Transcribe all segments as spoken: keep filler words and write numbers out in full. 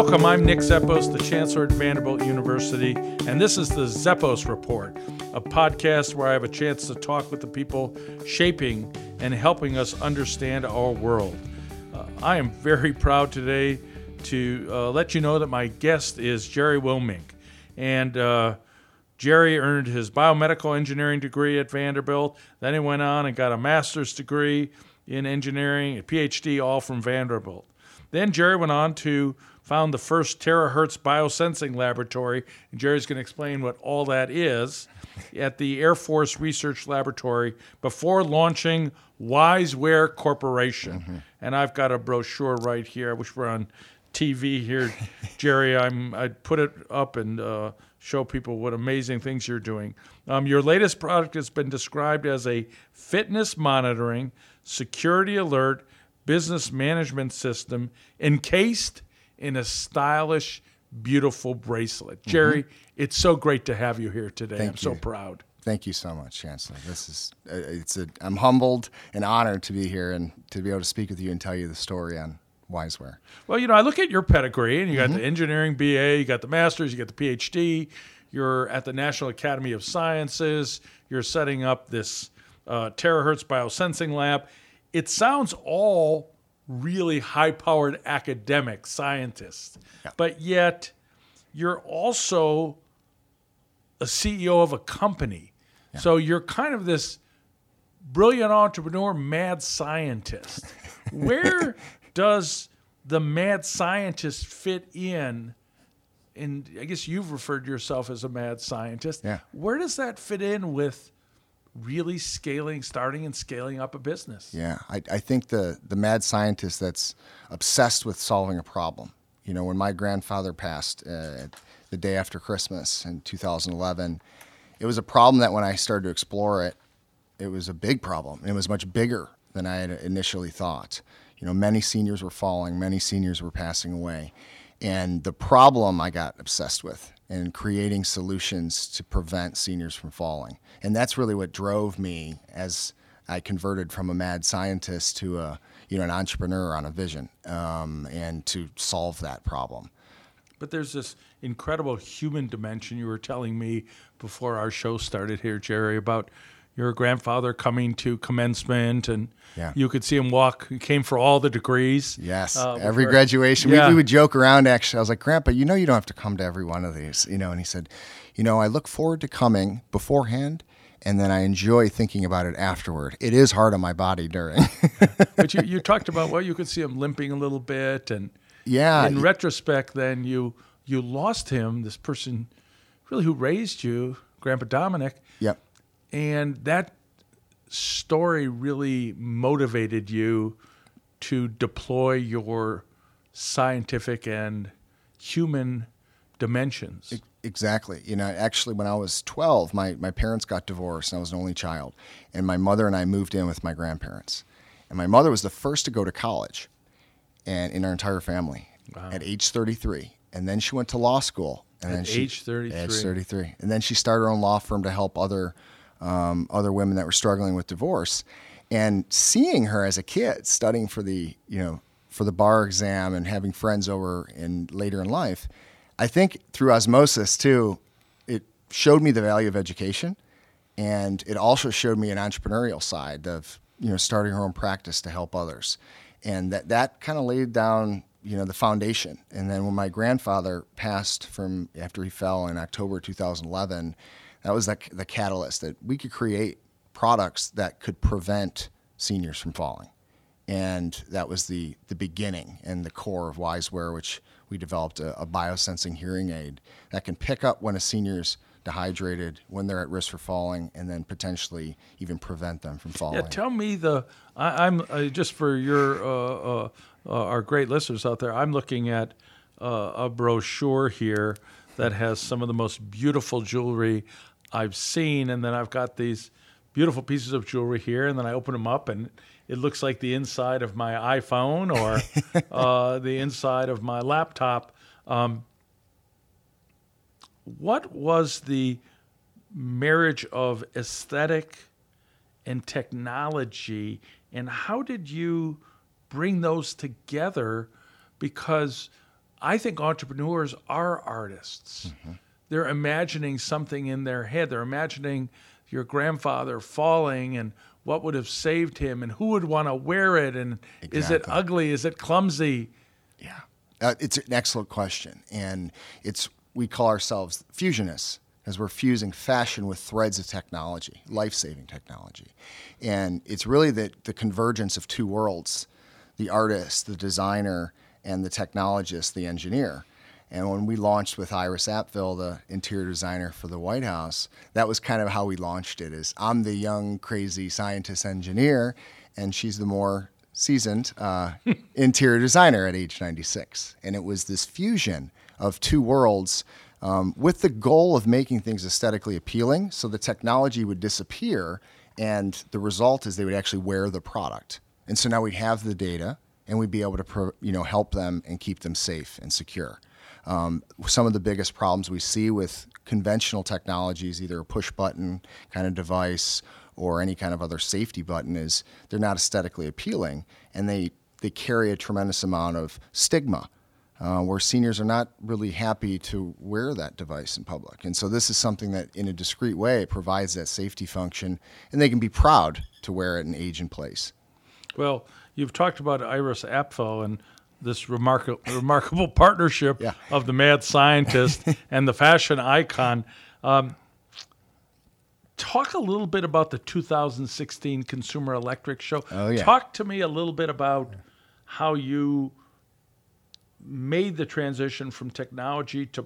Welcome, I'm Nick Zeppos, the Chancellor at Vanderbilt University, and this is the Zeppos Report, a podcast where I have a chance to talk with the people shaping and helping us understand our world. Uh, I am very proud today to uh, let you know that my guest is Jerry Wilmink, and uh, Jerry earned his biomedical engineering degree at Vanderbilt. Then he went on and got a master's degree in engineering, a P H D, all from Vanderbilt. Then Jerry went on to found the first terahertz biosensing laboratory, and Jerry's going to explain what all that is, at the Air Force Research Laboratory before launching WiseWare Corporation. Mm-hmm. And I've got a brochure right here. I wish we're on T V here, Jerry. I'm, I'd put it up and uh, show people what amazing things you're doing. Um, your latest product has been described as a fitness monitoring, security alert, business management system encased in a stylish, beautiful bracelet. Mm-hmm. Jerry, it's so great to have you here today. Thank I'm you. so proud. Thank you so much, Chancellor. This is uh, it's a I'm humbled and honored to be here and to be able to speak with you and tell you the story on WiseWare. Well, you know, I look at your pedigree, and you got Mm-hmm. the engineering B A, you got the master's, you got the P H D. You're at the National Academy of Sciences. You're setting up this uh, terahertz biosensing lab. It sounds all really high-powered academic scientists, yeah. But yet you're also a C E O of a company. Yeah. So you're kind of this brilliant entrepreneur, mad scientist. Where does the mad scientist fit in? And I guess you've referred to yourself as a mad scientist. Yeah. Where does that fit in with really scaling, starting and scaling up a business? Yeah, I, I think the, the mad scientist that's obsessed with solving a problem. You know, when my grandfather passed uh, the day after Christmas in two thousand eleven, it was a problem that when I started to explore it, it was a big problem. And it was much bigger than I had initially thought. You know, many seniors were falling, many seniors were passing away. And the problem I got obsessed with and creating solutions to prevent seniors from falling. And that's really what drove me as I converted from a mad scientist to a, you know, an entrepreneur on a vision, um, and to solve that problem. But there's this incredible human dimension. You were telling me before our show started here, Jerry, about your grandfather coming to commencement, and yeah. you could see him walk. He came for all the degrees. Yes, uh, every were, graduation. Yeah. We, we would joke around, actually. I was like, Grandpa, you know you don't have to come to every one of these. you know. And he said, you know, I look forward to coming beforehand, and then I enjoy thinking about it afterward. It is hard on my body during. But you, you talked about, well, you could see him limping a little bit. And yeah, in retrospect, then you you lost him, this person really who raised you, Grandpa Dominic. Yep. And that story really motivated you to deploy your scientific and human dimensions. Exactly. You know, actually, when I was twelve, my, my parents got divorced, and I was an only child. And my mother and I moved in with my grandparents. And my mother was the first to go to college and in our entire family. Wow. At age thirty-three. And then she went to law school. And at then she, age thirty-three. Age thirty-three. And then she started her own law firm to help other um, other women that were struggling with divorce. And seeing her as a kid studying for the, you know, for the bar exam and having friends over in later in life, I think through osmosis too, it showed me the value of education, and it also showed me an entrepreneurial side of, you know, starting her own practice to help others. And that, that kind of laid down, you know, the foundation. And then when my grandfather passed from after he fell in October two thousand eleven, that was the, the catalyst that we could create products that could prevent seniors from falling. And that was the, the beginning and the core of WiseWare, which we developed a, a biosensing hearing aid that can pick up when a senior's dehydrated, when they're at risk for falling, and then potentially even prevent them from falling. Yeah, tell me the, I, I'm, uh, just for your, uh, uh, uh, our great listeners out there, I'm looking at uh, a brochure here that has some of the most beautiful jewelry I've seen, and then I've got these beautiful pieces of jewelry here, and then I open them up, and it looks like the inside of my iPhone or uh, the inside of my laptop. Um, what was the marriage of aesthetic and technology, and how did you bring those together? Because I think entrepreneurs are artists. Mm-hmm. They're imagining something in their head. They're imagining your grandfather falling and what would have saved him and who would want to wear it. And exactly. Is it ugly? Is it clumsy? Yeah, uh, it's an excellent question. And it's we call ourselves fusionists because we're fusing fashion with threads of technology, life-saving technology. And it's really the, the convergence of two worlds, the artist, the designer, and the technologist, the engineer. And when we launched with Iris Apfel, the interior designer for the White House, that was kind of how we launched it. Is I'm the young, crazy scientist engineer, and she's the more seasoned uh, interior designer at age ninety-six. And it was this fusion of two worlds um, with the goal of making things aesthetically appealing, so the technology would disappear, and the result is they would actually wear the product. And so now we have the data, and we'd be able to pro, you know, help them and keep them safe and secure. Um, some of the biggest problems we see with conventional technologies, either a push button kind of device or any kind of other safety button, is they're not aesthetically appealing, and they, they carry a tremendous amount of stigma, uh, where seniors are not really happy to wear that device in public. And so this is something that, in a discreet way, it provides that safety function, and they can be proud to wear it in age and place. Well, you've talked about Iris Apfel and this remarkable remarkable partnership yeah. of the mad scientist and the fashion icon. Um, talk a little bit about the two thousand sixteen Consumer Electronics Show. Oh, yeah. Talk to me a little bit about how you made the transition from technology to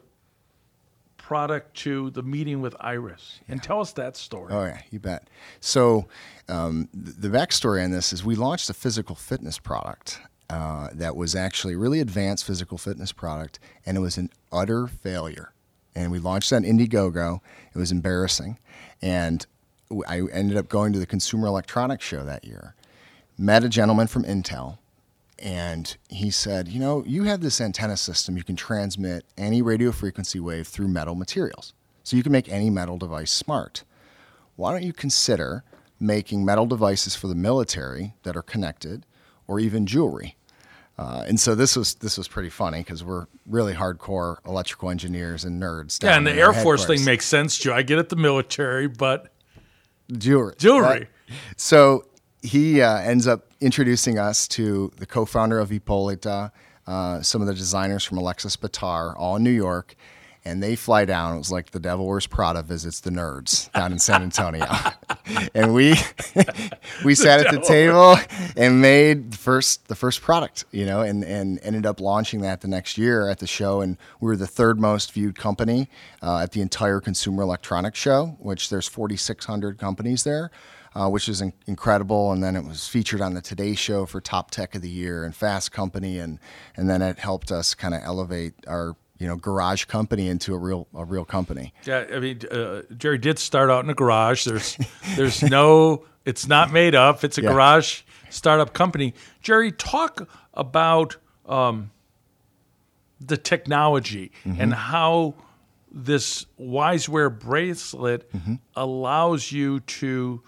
product to the meeting with Iris. Yeah. And tell us that story. Oh, yeah, you bet. So um, the backstory on this is we launched a physical fitness product Uh, that was actually a really advanced physical fitness product, and it was an utter failure. And we launched that on Indiegogo. It was embarrassing. And I ended up going to the Consumer Electronics Show that year, met a gentleman from Intel, and he said, you know, you have this antenna system. You can transmit any radio frequency wave through metal materials. So you can make any metal device smart. Why don't you consider making metal devices for the military that are connected, or even jewelry? Uh, and so this was this was pretty funny because we're really hardcore electrical engineers and nerds. Yeah, and the Air Force thing makes sense, Joe. I get it, the military, but jewelry. Jewelry. Uh, so he uh, ends up introducing us to the co-founder of Hippolyta, uh, some of the designers from Alexis Batar, all in New York. And they fly down. It was like the Devil Wears Prada visits the nerds down in San Antonio. And we we sat at the table and made the first the first product, you know, and, and ended up launching that the next year at the show. And we were the third most viewed company uh, at the entire Consumer Electronics Show, which there's forty-six hundred companies there, uh, which is in- incredible. And then it was featured on the Today Show for Top Tech of the Year and Fast Company, and and then it helped us kind of elevate our you know, garage company into a real a real company. Yeah, I mean, uh, Jerry did start out in a garage. There's there's no, it's not made up. It's a yeah. garage startup company. Jerry, talk about um, the technology mm-hmm. and how this WiseWear bracelet mm-hmm. allows you to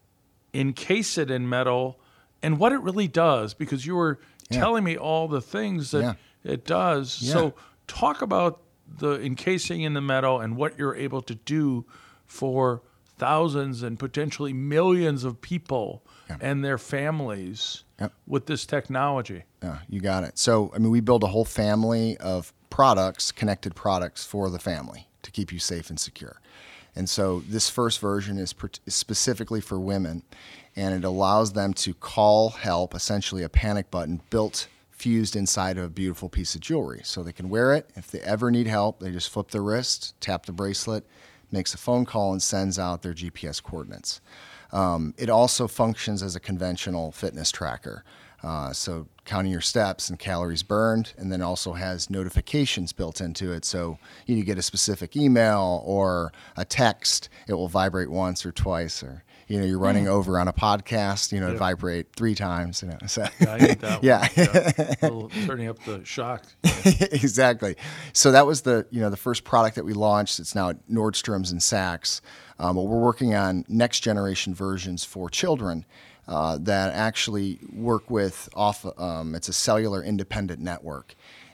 encase it in metal and what it really does, because you were yeah. telling me all the things that yeah. it does. Yeah. So talk about the encasing in the metal and what you're able to do for thousands and potentially millions of people yeah. and their families yep. with this technology. Yeah, you got it. So, I mean, we build a whole family of products, connected products for the family to keep you safe and secure. And so this first version is, per- is specifically for women, and it allows them to call help, essentially a panic button built fused inside of a beautiful piece of jewelry. So they can wear it. If they ever need help, they just flip their wrist, tap the bracelet, makes a phone call, and sends out their G P S coordinates. Um, it also functions as a conventional fitness tracker. Uh, so counting your steps and calories burned, and then also has notifications built into it. So you get a specific email or a text, it will vibrate once or twice, or you know, you're running mm. over on a podcast, you know, yeah. vibrate three times. You know, so. Yeah, I need that yeah. one. Yeah. A little, turning up the shock. Yeah. Exactly. So that was the, you know, the first product that we launched. It's now at Nordstrom's and Saks. Um, but we're working on next generation versions for children uh, that actually work with off. Um, it's a cellular independent network.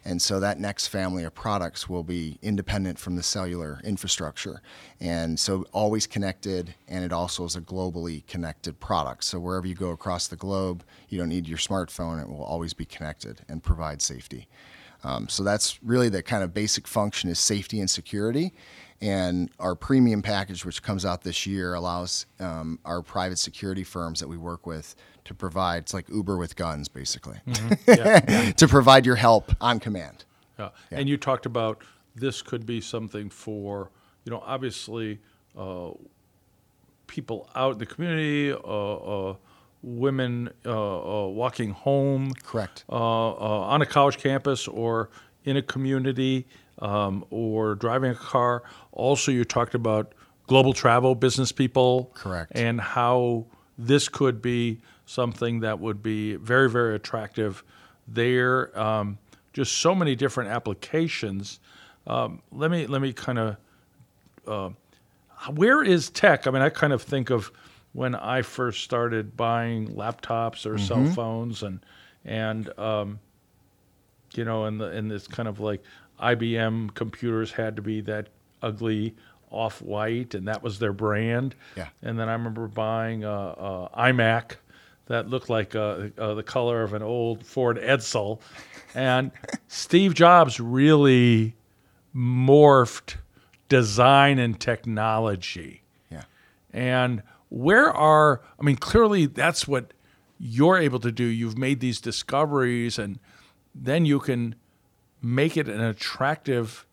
And so that next family of products will be independent from the cellular infrastructure. And so always connected, and it also is a globally connected product. So wherever you go across the globe, you don't need your smartphone. It will always be connected and provide safety. Um, so that's really the kind of basic function is safety and security. And our premium package, which comes out this year, allows um, our private security firms that we work with to provide, it's like Uber with guns, basically, Mm-hmm. Yeah, yeah. to provide your help on command. Yeah. Yeah. And you talked about this could be something for, you know, obviously uh, people out in the community, uh, uh, women uh, uh, walking home. Correct. Uh, uh, on a college campus or in a community um, or driving a car. Also, you talked about global travel, business people. Correct. And how this could be something that would be very, very attractive there. Um, just so many different applications. Um, let me let me kind of, uh, where is tech? I mean, I kind of think of when I first started buying laptops or Mm-hmm. cell phones, and and um, you know, and the and this kind of like I B M computers had to be that ugly off-white, and that was their brand. Yeah. And then I remember buying a, a iMac that looked like uh, uh, the color of an old Ford Edsel, and Steve Jobs really morphed design and technology. Yeah. And where are, I mean, clearly that's what you're able to do. You've made these discoveries, and then you can make it an attractive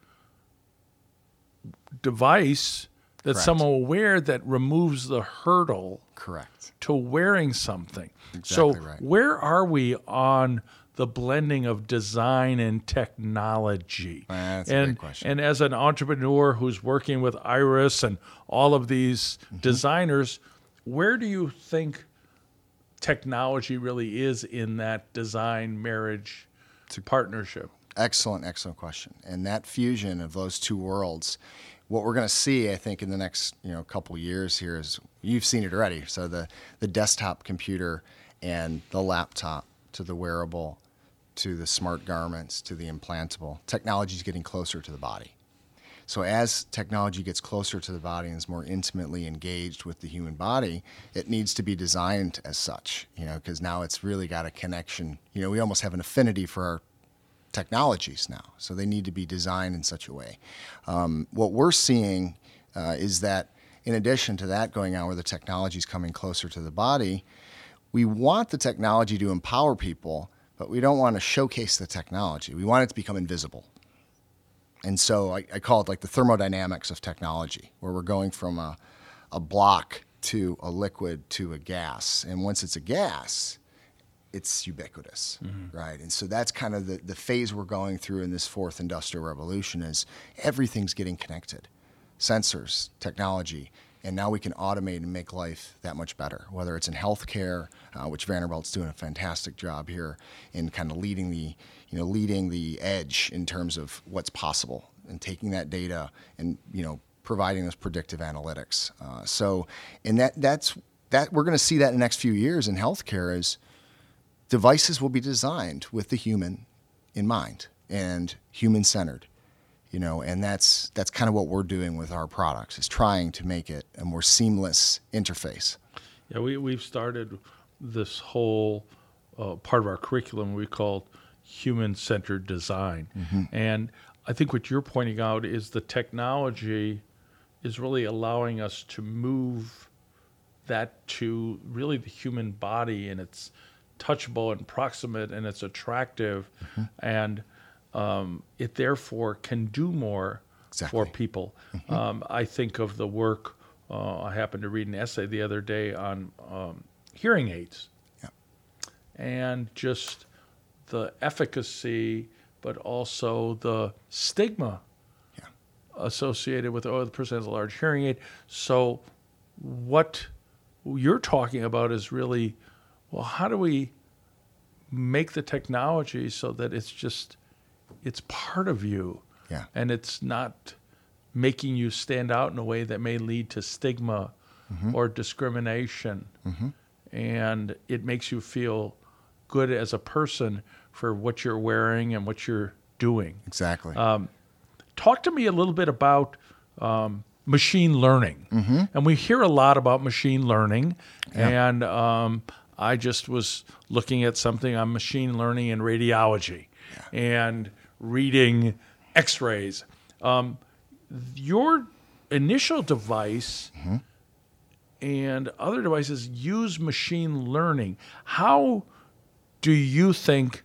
device that Correct. someone will wear that removes the hurdle Correct. to wearing something. Exactly so right. where are we on the blending of design and technology? Uh, that's a and, great question. And as an entrepreneur who's working with Iris and all of these Mm-hmm. designers, where do you think technology really is in that design marriage partnership? Excellent, excellent question. And that fusion of those two worlds, what we're going to see, I think, in the next you know couple years here is you've seen it already. So the the desktop computer and the laptop to the wearable, to the smart garments, to the implantable, technology is getting closer to the body. So as technology gets closer to the body and is more intimately engaged with the human body, it needs to be designed as such. You know, because now it's really got a connection. You know, we almost have an affinity for our technologies now, so they need to be designed in such a way. Um, what we're seeing uh, is that in addition to that going on where the technology is coming closer to the body, we want the technology to empower people, but we don't want to showcase the technology. We want it to become invisible. And so I, I call it like the thermodynamics of technology, where we're going from a, a block to a liquid to a gas. And once it's a gas, it's ubiquitous, mm-hmm. right? And so that's kind of the, the phase we're going through in this fourth industrial revolution is everything's getting connected. Sensors, technology, and now we can automate and make life that much better, whether it's in healthcare, uh, which Vanderbilt's doing a fantastic job here in kind of leading the, you know, leading the edge in terms of what's possible and taking that data and, you know, providing those predictive analytics. Uh, so, and that that's, that we're going to see that in the next few years in healthcare is devices will be designed with the human in mind and human-centered, you know, and that's that's kind of what we're doing with our products is trying to make it a more seamless interface. Yeah, we, we've started this whole uh, part of our curriculum we call human-centered design. Mm-hmm. And I think what you're pointing out is the technology is really allowing us to move that to really the human body, and it's touchable and proximate, and it's attractive, mm-hmm. and um, it therefore can do more exactly. for people. Mm-hmm. Um, I think of the work, uh, I happened to read an essay the other day on um, hearing aids, yeah. and just the efficacy, but also the stigma yeah. associated with, oh, the person has a large hearing aid. So what you're talking about is really, well, how do we make the technology so that it's just, it's part of you, yeah. and it's not making you stand out in a way that may lead to stigma mm-hmm. or discrimination, mm-hmm. and it makes you feel good as a person for what you're wearing and what you're doing. Exactly. Um, talk to me a little bit about um, machine learning. Mm-hmm. And we hear a lot about machine learning. Yeah. And um, I just was looking at something on machine learning in radiology yeah. and reading x-rays. Um, your initial device mm-hmm. and other devices use machine learning. How do you think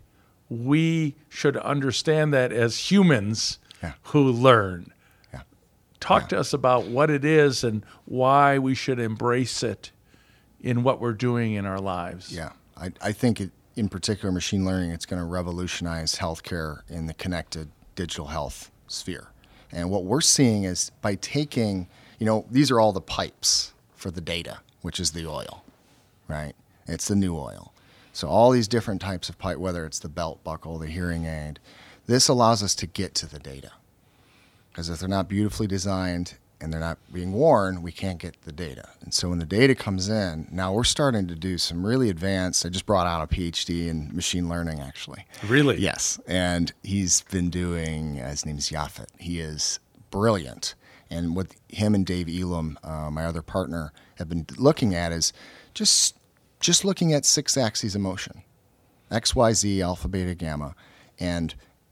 we should understand that as humans yeah. who learn? Yeah. Talk yeah. to us about what it is and why we should embrace it in what we're doing in our lives. Yeah, I, I think it, in particular, machine learning, it's going to revolutionize healthcare in the connected digital health sphere. And what we're seeing is by taking, you know, these are all the pipes for the data, which is the oil, right? It's the new oil. So all these different types of pipe, whether it's the belt buckle, the hearing aid, this allows us to get to the data. Because if they're not beautifully designed and they're not being worn, we can't get the data. And so when the data comes in, now we're starting to do some really advanced, I just brought out a P H D in machine learning, actually. Really? Yes. And he's been doing, his name is Yafet. He is brilliant. And what him and Dave Elam, uh, my other partner, have been looking at is just just looking at six axes of motion, X, Y, Z, alpha, beta, gamma. And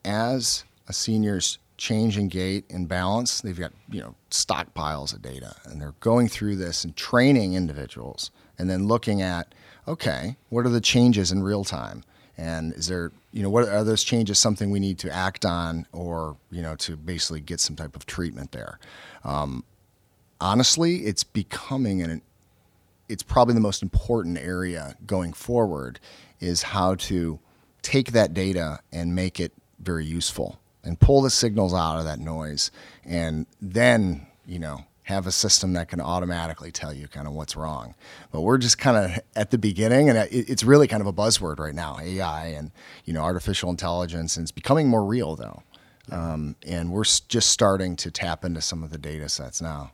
as a senior's change in gait and balance, they've got, you know, stockpiles of data, and they're going through this and training individuals and then looking at, okay, what are the changes in real time? And is there, you know, what are those changes something we need to act on or, you know, to basically get some type of treatment there? Um, honestly, it's becoming an, it's probably the most important area going forward is how to take that data and make it very useful and pull the signals out of that noise and then, you know, have a system that can automatically tell you kind of what's wrong. But we're just kind of at the beginning, and it's really kind of a buzzword right now, A I and, you know, artificial intelligence, and it's becoming more real, though. Yeah. Um, and we're just starting to tap into some of the data sets now.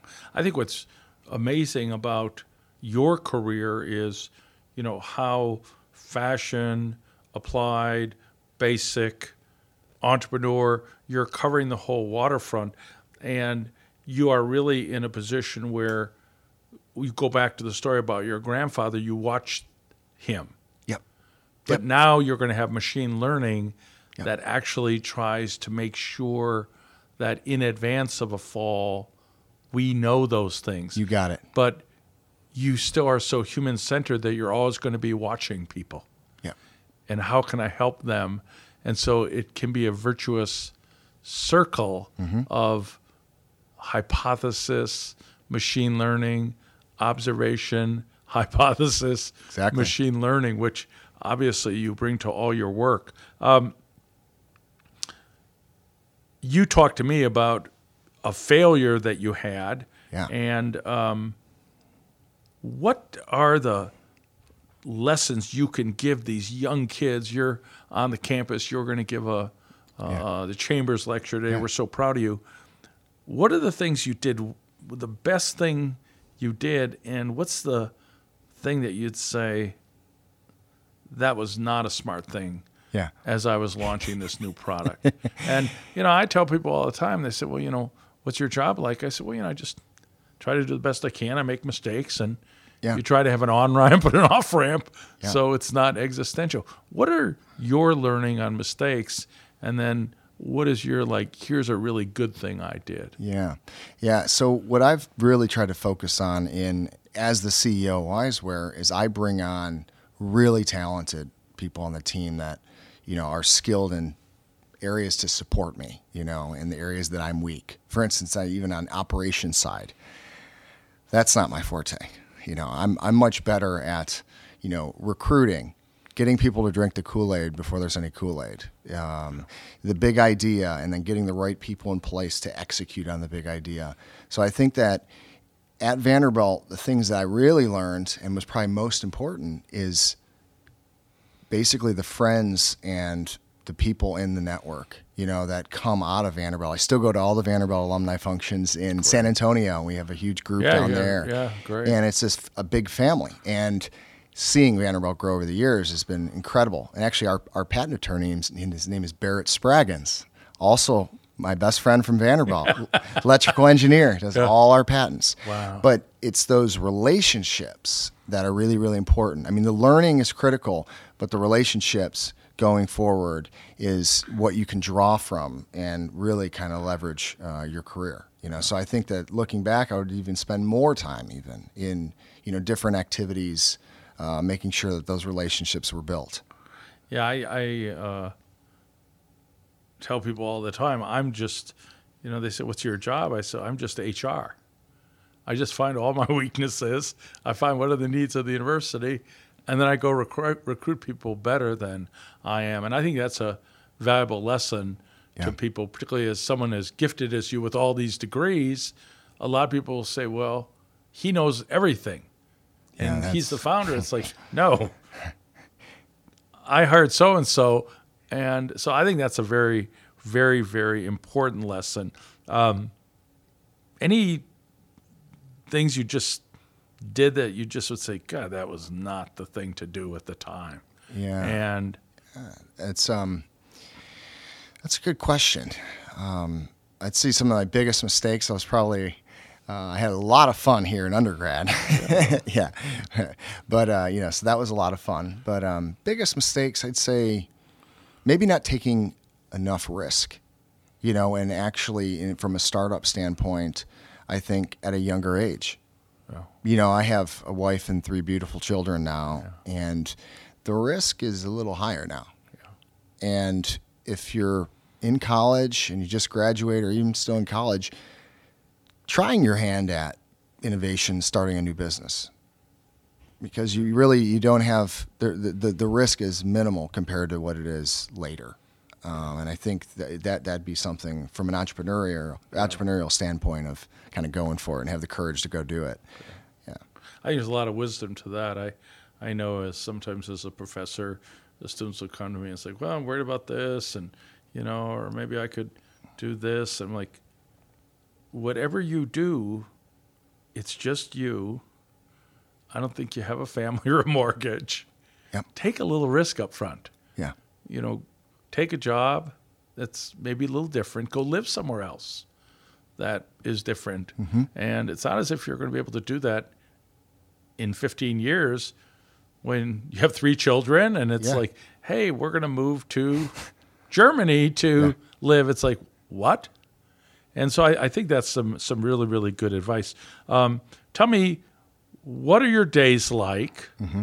I think what's amazing about your career is, you know, how fashion, applied, basic, entrepreneur, you're covering the whole waterfront, and you are really in a position where you go back to the story about your grandfather, you watched him. Yep. But yep. now you're going to have machine learning yep. that actually tries to make sure that in advance of a fall, we know those things. You got it. But you still are so human-centered that you're always going to be watching people. Yep. And how can I help them? And so it can be a virtuous circle mm-hmm. of hypothesis, machine learning, observation, hypothesis, exactly. machine learning, which obviously you bring to all your work. Um, you talked to me about a failure that you had. Yeah. And um, what are the lessons you can give these young kids? You're on the campus. You're going to give a uh, yeah. the Chambers lecture today. Yeah. We're so proud of you. What are the things you did, the best thing you did, and what's the thing that you'd say that was not a smart thing yeah. as I was launching this new product? And, you know, I tell people all the time, they say, well, you know, what's your job like? I said, well, you know, I just try to do the best I can. I make mistakes, and yeah. you try to have an on-ramp and an off-ramp yeah. so it's not existential. What are your learning on mistakes, and then what is your, like, here's a really good thing I did? Yeah. Yeah. So what I've really tried to focus on in as the C E O of Wiseware is I bring on really talented people on the team that, you know, are skilled in areas to support me, you know, in the areas that I'm weak. For instance, I, even on operations side, that's not my forte. You know, I'm I'm much better at, you know, recruiting, getting people to drink the Kool-Aid before there's any Kool-Aid, um, the big idea, and then getting the right people in place to execute on the big idea. So I think that at Vanderbilt, the things that I really learned and was probably most important is basically the friends and the people in the network, you know, that come out of Vanderbilt. I still go to all the Vanderbilt alumni functions in great. San Antonio. We have a huge group yeah, down yeah, there. Yeah, great. And it's just a big family. And seeing Vanderbilt grow over the years has been incredible. And actually, our, our patent attorney, his name is Barrett Spraggins, also my best friend from Vanderbilt, electrical engineer, does yeah. all our patents. Wow. But it's those relationships that are really, really important. I mean, the learning is critical, but the relationships going forward is what you can draw from and really kind of leverage uh, your career. You know, so I think that looking back, I would even spend more time even in, you know, different activities, uh, making sure that those relationships were built. Yeah, I, I uh, tell people all the time, I'm just, you know, they say, what's your job? I say, I'm just H R. I just find all my weaknesses. I find what are the needs of the university, and then I go recruit, recruit people better than I am. And I think that's a valuable lesson yeah. to people, particularly as someone as gifted as you with all these degrees. A lot of people will say, well, he knows everything, and yeah, he's the founder. It's like, no, I hired so-and-so. And so I think that's a very, very, very important lesson. Um, any things you just did that you just would say, God, that was not the thing to do at the time? Yeah. And uh, it's um, that's a good question. Um, I'd say some of my biggest mistakes. I was probably uh, I had a lot of fun here in undergrad. Yeah, yeah. But uh, you know, so that was a lot of fun. But um, biggest mistakes, I'd say. Maybe not taking enough risk, you know, and actually in, from a startup standpoint, I think at a younger age. Oh. You know, I have a wife and three beautiful children now, yeah. and the risk is a little higher now. Yeah. And if you're in college and you just graduate or even still in college, trying your hand at innovation, starting a new business. Because you really you don't have the, the the risk is minimal compared to what it is later, um, and I think that, that that'd be something from an entrepreneurial entrepreneurial standpoint of kind of going for it and have the courage to go do it. Yeah, I think there's a lot of wisdom to that. I I know as sometimes as a professor, the students will come to me and say, "Well, I'm worried about this, and you know, or maybe I could do this." I'm like, whatever you do, it's just you. I don't think you have a family or a mortgage. Yep. Take a little risk up front. Yeah. You know, take a job that's maybe a little different. Go live somewhere else that is different. Mm-hmm. And it's not as if you're going to be able to do that in fifteen years when you have three children and it's yeah. like, hey, we're going to move to Germany to yeah. live. It's like, what? And so I, I think that's some some really, really good advice. Um, tell me, what are your days like? Mm-hmm.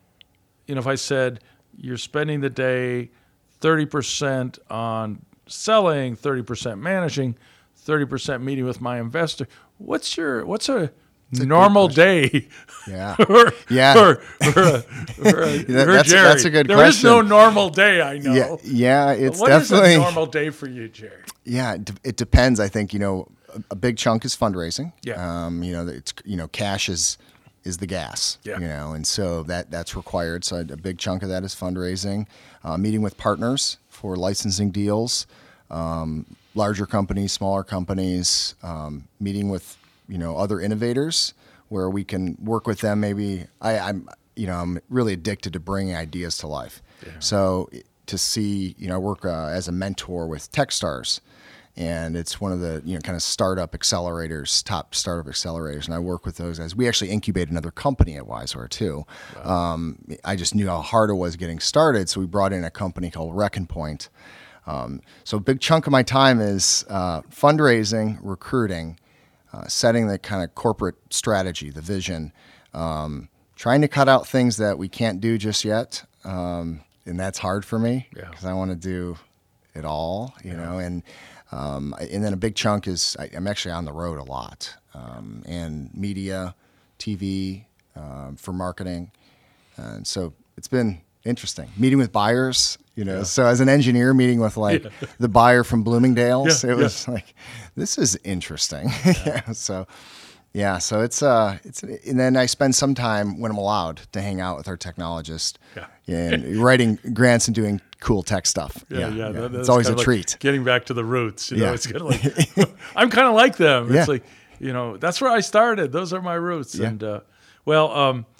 You know, if I said you're spending the day thirty percent on selling, thirty percent managing, thirty percent meeting with my investor, what's your what's a It's normal day? Yeah, for, yeah. For, for, for, for that's, Jerry. That's a good there question. There is no normal day, I know. Yeah, yeah it's what definitely. What is a normal day for you, Jerry? Yeah, it, it depends. I think you know a, a big chunk is fundraising. Yeah. Um, you know, it's you know cash is. is the gas, yeah. you know, and so that that's required. So a big chunk of that is fundraising, uh, meeting with partners for licensing deals, um, larger companies, smaller companies, um, meeting with, you know, other innovators where we can work with them. Maybe I, I'm, you know, I'm really addicted to bringing ideas to life. Yeah. So to see, you know, work uh, as a mentor with Techstars. And it's one of the, you know, kind of startup accelerators, top startup accelerators. And I work with those guys. We actually incubate another company at Wiseware too. Wow. Um, I just knew how hard it was getting started. So we brought in a company called Reckon Point. Um, so a big chunk of my time is uh, fundraising, recruiting, uh, setting the kind of corporate strategy, the vision, um, trying to cut out things that we can't do just yet. Um, and that's hard for me because yeah. I want to do it all, you yeah. know, and Um, and then a big chunk is I, I'm actually on the road a lot, um, and media, T V, um, for marketing. And so it's been interesting. Meeting with buyers, you know. Yeah. So as an engineer, meeting with like yeah. the buyer from Bloomingdale's, yeah. it was yeah. like, this is interesting. Yeah. yeah. So, yeah. So it's uh, it's and then I spend some time when I'm allowed to hang out with our technologist, yeah, and writing grants and doing cool tech stuff. Yeah, yeah. yeah. That, it's always a like treat. Getting back to the roots, you know, yeah. it's kind of like, I'm kind of like them. It's yeah. like, you know, that's where I started. Those are my roots. Yeah. And, uh, well, um,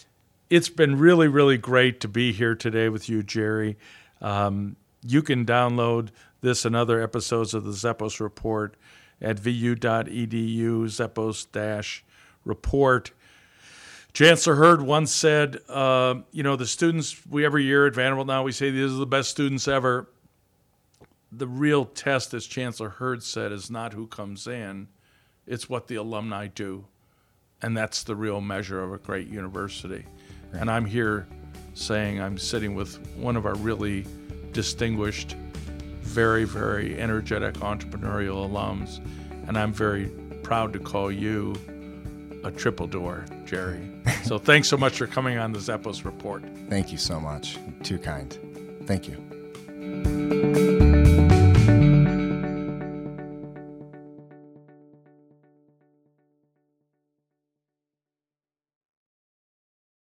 it's been really, really great to be here today with you, Jerry. Um, you can download this and other episodes of the Zeppos Report at v u dot e d u, Zeppos report. Chancellor Hurd once said, uh, you know, the students we every year at Vanderbilt now, we say these are the best students ever. The real test, as Chancellor Hurd said, is not who comes in, it's what the alumni do. And that's the real measure of a great university. Right. And I'm here saying I'm sitting with one of our really distinguished, very, very energetic entrepreneurial alums. And I'm very proud to call you a triple door, Jerry. So thanks so much for coming on the Zeppos Report. Thank you so much. Too kind. Thank you.